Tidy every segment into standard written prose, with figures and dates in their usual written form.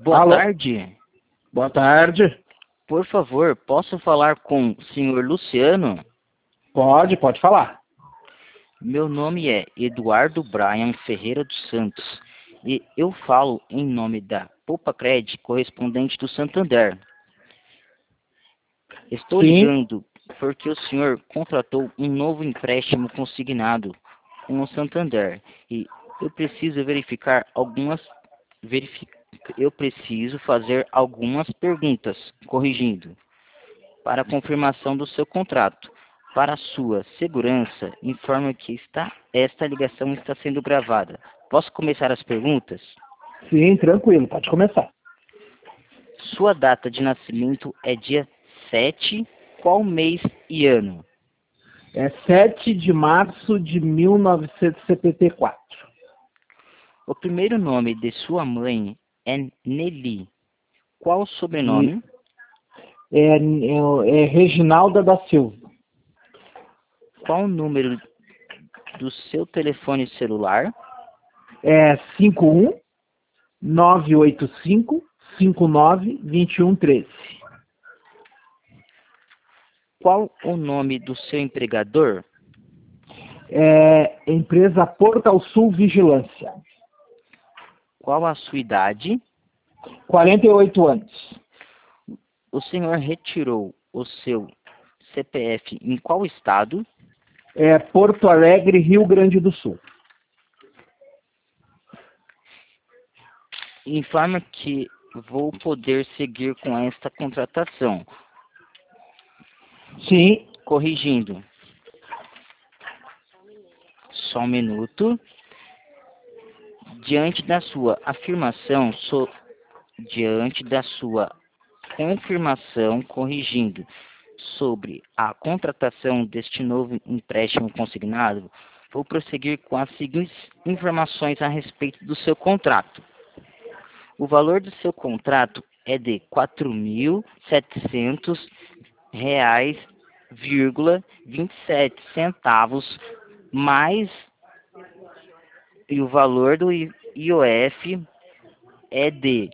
Boa Alô? tarde. Boa tarde. Por favor, posso falar com o senhor Luciano? Pode falar. Meu nome é Eduardo Brian Ferreira dos Santos e eu falo em nome da Popacred, correspondente do Santander. Estou Sim. ligando porque o senhor contratou um novo empréstimo consignado com o Santander e eu preciso eu preciso fazer algumas perguntas, corrigindo, para a confirmação do seu contrato. Para sua segurança, informo que esta ligação está sendo gravada. Posso começar as perguntas? Sim, tranquilo, pode começar. Sua data de nascimento é dia 7, qual mês e ano? É 7 de março de 1974. O primeiro nome de sua mãe é Nelly. Qual o E sobrenome? é Reginalda da Silva. Qual o número do seu telefone celular? É 51-985-59-2113. Qual o nome do seu empregador? É empresa Portal Sul Vigilância. Qual a sua idade? 48 anos. O senhor retirou o seu CPF em qual estado? É Porto Alegre, Rio Grande do Sul. Informa que vou poder seguir com esta contratação. Sim. Corrigindo. Só um minuto. Diante da sua confirmação, corrigindo, sobre a contratação deste novo empréstimo consignado, vou prosseguir com as seguintes informações a respeito do seu contrato. O valor do seu contrato é de R$ 4.700,27, mais e o valor do IOF é de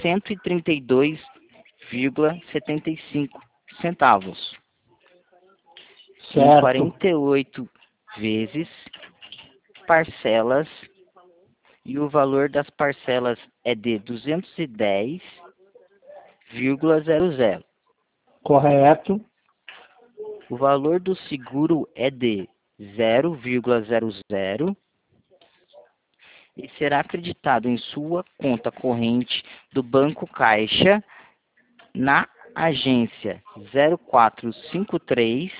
132,75 centavos. Em Certo. 48 vezes parcelas, e o valor das parcelas é de 210,00. Correto. O valor do seguro é de 0,00 e será acreditado em sua conta corrente do Banco Caixa na agência 0453,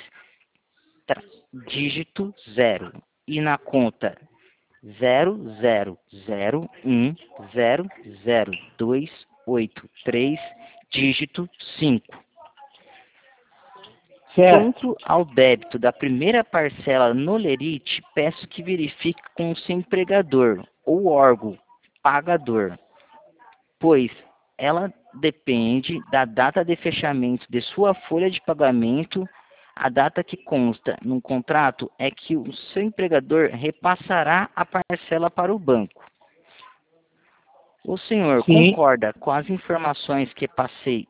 dígito 0, e na conta 0001002883, dígito 5. Certo. Quanto ao débito da primeira parcela no Lerite, peço que verifique com o seu empregador ou órgão pagador, pois ela depende da data de fechamento de sua folha de pagamento. A data que consta no contrato é que o seu empregador repassará a parcela para o banco. O senhor Sim. concorda com as informações que passei?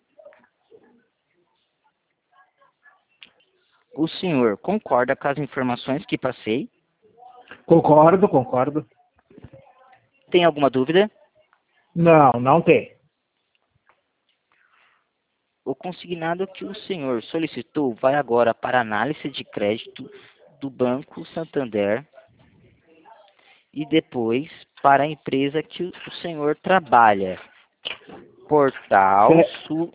O senhor concorda com as informações que passei? Concordo. Tem alguma dúvida? Não tem. O consignado que o senhor solicitou vai agora para análise de crédito do Banco Santander e depois para a empresa que o senhor trabalha, Portal Sul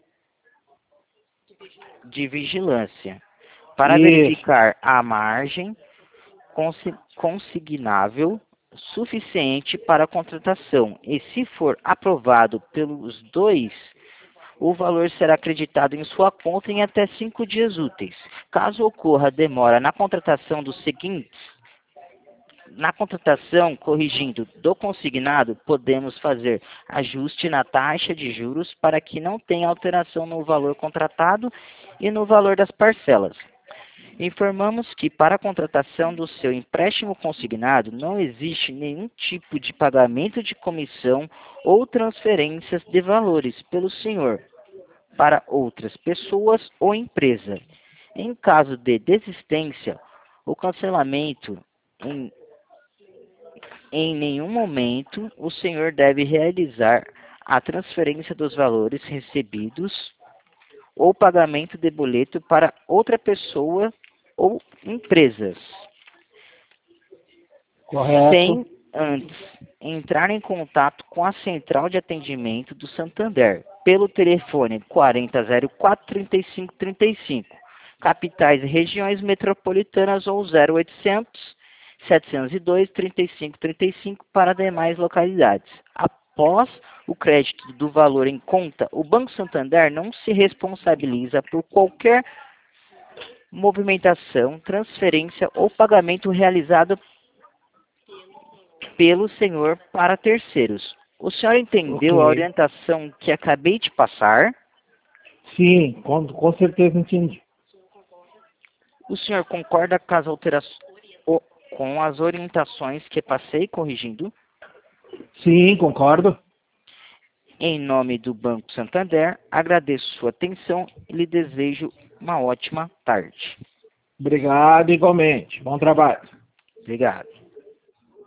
de Vigilância, para Isso. verificar a margem consignável suficiente para a contratação. E se for aprovado pelos dois, o valor será acreditado em sua conta em até 5 dias úteis. Caso ocorra demora na contratação corrigindo do consignado, podemos fazer ajuste na taxa de juros para que não tenha alteração no valor contratado e no valor das parcelas. Informamos que para a contratação do seu empréstimo consignado não existe nenhum tipo de pagamento de comissão ou transferências de valores pelo senhor para outras pessoas ou empresa. Em caso de desistência ou cancelamento, em nenhum momento o senhor deve realizar a transferência dos valores recebidos ou pagamento de boleto para outra pessoa ou empresas, Correto. sem antes entrar em contato com a central de atendimento do Santander pelo telefone 4004-3535, capitais e regiões metropolitanas ou 0800 702 3535 para demais localidades. Após o crédito do valor em conta, o Banco Santander não se responsabiliza por qualquer movimentação, transferência ou pagamento realizado pelo senhor para terceiros. O senhor entendeu a Ok. orientação que acabei de passar? Sim, com certeza entendi. O senhor concorda com as orientações que passei corrigindo? Sim, concordo. Em nome do Banco Santander, agradeço sua atenção e lhe desejo uma ótima tarde. Obrigado igualmente. Bom trabalho. Obrigado.